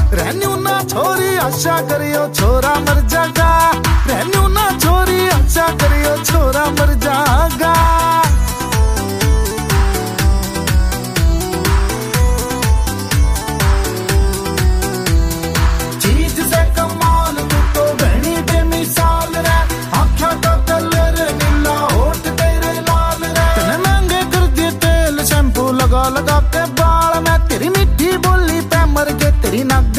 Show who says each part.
Speaker 1: रहन्यू ना छोरी आशा करियो छोरा मर जागा, रहन्यू ना छोरी आशा करियो छोरा मर जागा।